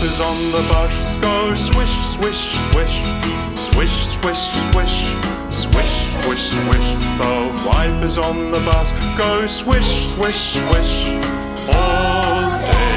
wipers on the bus go swish, swish, swish. Swish, swish, swish. Swish, swish, swish. The wipers on the bus go swish, swish, swish all day.